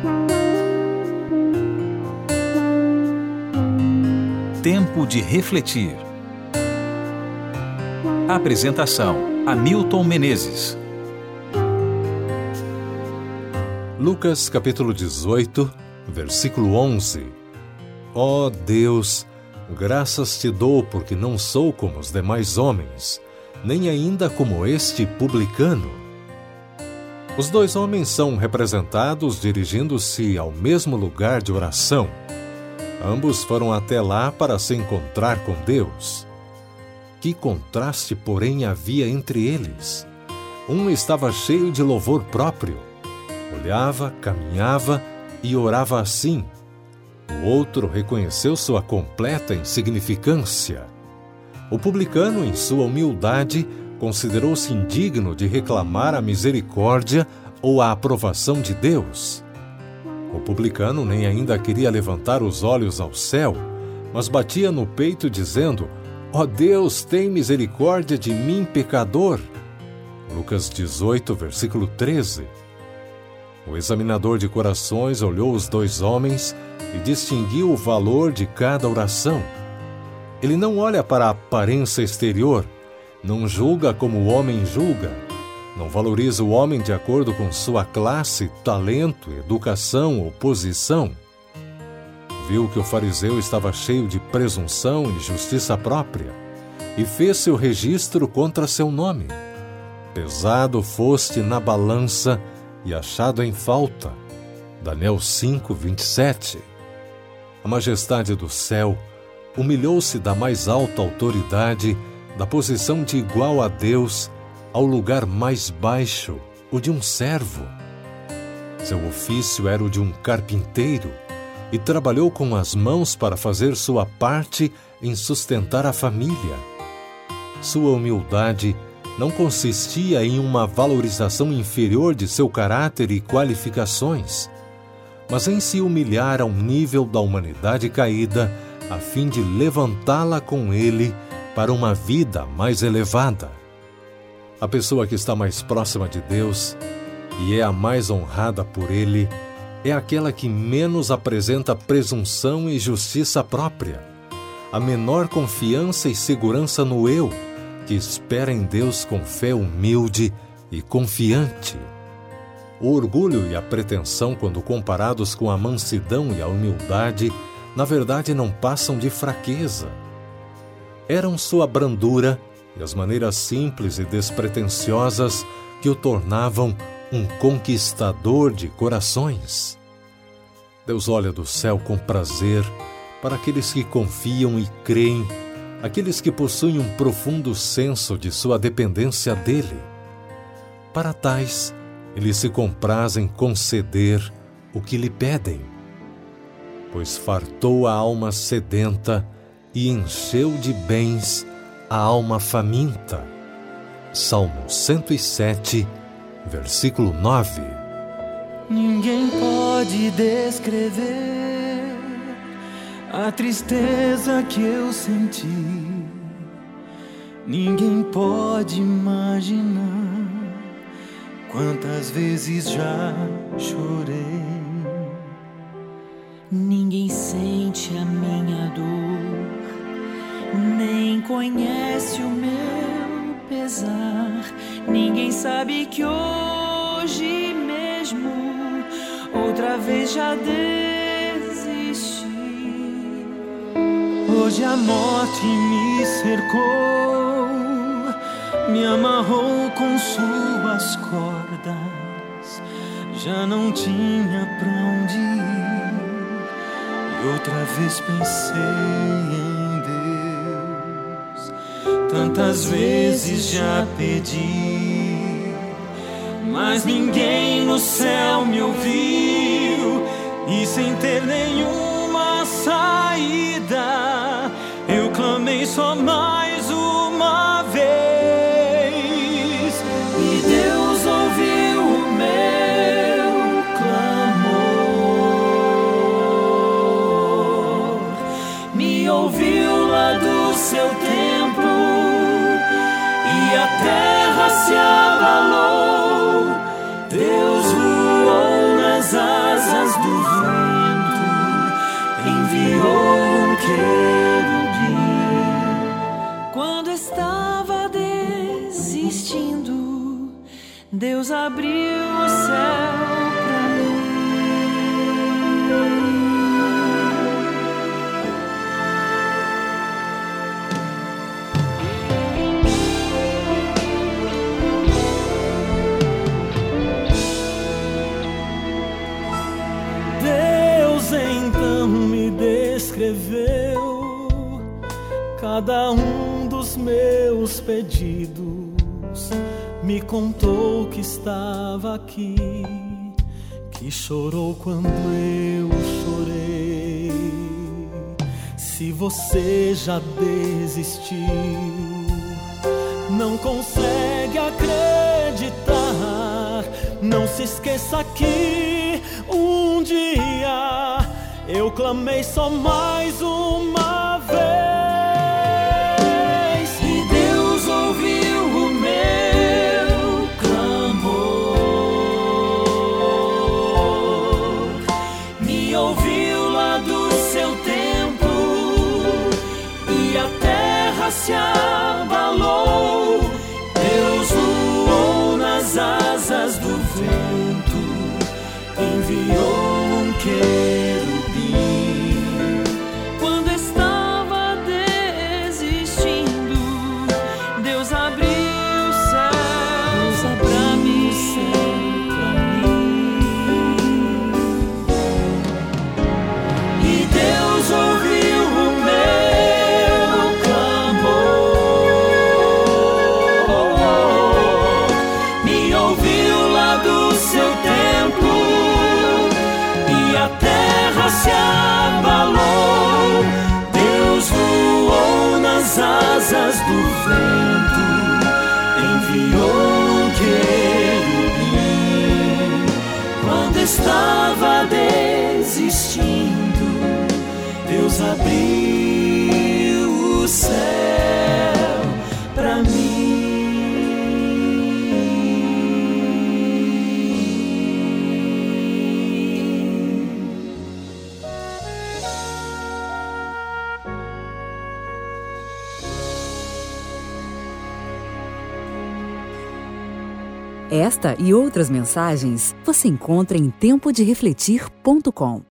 Tempo de refletir. Apresentação: Hamilton Menezes. Lucas capítulo 18, versículo 11. Ó Deus, graças te dou porque não sou como os demais homens, nem ainda como este publicano. Os dois homens são representados dirigindo-se ao mesmo lugar de oração. Ambos foram até lá para se encontrar com Deus. Que contraste, porém, havia entre eles! Um estava cheio de louvor próprio. Olhava, caminhava e orava assim. O outro reconheceu sua completa insignificância. O publicano, em sua humildade, considerou-se indigno de reclamar a misericórdia ou a aprovação de Deus. O publicano nem ainda queria levantar os olhos ao céu, mas batia no peito dizendo: ó Deus, tem misericórdia de mim, pecador. Lucas 18, versículo 13. O examinador de corações olhou os dois homens e distinguiu o valor de cada oração. Ele não olha para a aparência exterior, não julga como o homem julga, não valoriza o homem de acordo com sua classe, talento, educação ou posição. Viu que o fariseu estava cheio de presunção e justiça própria, e fez seu registro contra seu nome. Pesado foste na balança e achado em falta. Daniel 5, 27. A majestade do céu humilhou-se da mais alta autoridade, da posição de igual a Deus, ao lugar mais baixo, o de um servo. Seu ofício era o de um carpinteiro, e trabalhou com as mãos para fazer sua parte em sustentar a família. Sua humildade não consistia em uma valorização inferior de seu caráter e qualificações, mas em se humilhar ao nível da humanidade caída, a fim de levantá-la com ele para uma vida mais elevada. A pessoa que está mais próxima de Deus e é a mais honrada por Ele é aquela que menos apresenta presunção e justiça própria, a menor confiança e segurança no eu, que espera em Deus com fé humilde e confiante. O orgulho e a pretensão, quando comparados com a mansidão e a humildade, na verdade não passam de fraqueza. Eram sua brandura e as maneiras simples e despretensiosas que o tornavam um conquistador de corações. Deus olha do céu com prazer para aqueles que confiam e creem, aqueles que possuem um profundo senso de sua dependência dele. Para tais, ele se compraz em conceder o que lhe pedem, pois fartou a alma sedenta e encheu de bens a alma faminta. Salmo 107, versículo 9. Ninguém pode descrever a tristeza que eu senti. Ninguém pode imaginar quantas vezes já chorei. Ninguém sente a minha dor, nem conhece o meu pesar. Ninguém sabe que hoje mesmo outra vez já desisti. Hoje a morte me cercou, me amarrou com suas cordas. Já não tinha pra onde ir, e outra vez pensei em Deus. Tantas vezes já pedi, mas ninguém no céu me ouviu, e sem ter nenhuma saída, eu clamei só mais uma vez, e Deus ouviu o meu clamor, me ouviu lá do seu templo, e a terra se abalou. Deus voou nas asas do vento, enviou um querubim. Quando estava desistindo, Deus abriu o céu pra mim. Deus então me descreveu cada um dos meus pedidos, me contou que estava aqui, que chorou quando eu chorei. Se você já desistiu, não consegue acreditar, não se esqueça que um dia eu clamei só mais uma vez, e Deus ouviu o meu clamor, me ouviu lá do seu templo e a terra se abalou. Deus voou nas asas do vento, enviou um querubim. Quando estava desistindo, Deus abriu o céu pra mim. E Deus ouviu o meu clamor, me ouviu lá do seu templo e a terra se abalou. Deus voou nas asas do vento, enviou um querubim. Quando estava desistindo, Deus abriu o céu pra mim. Esta e outras mensagens você encontra em tempoderefletir.com.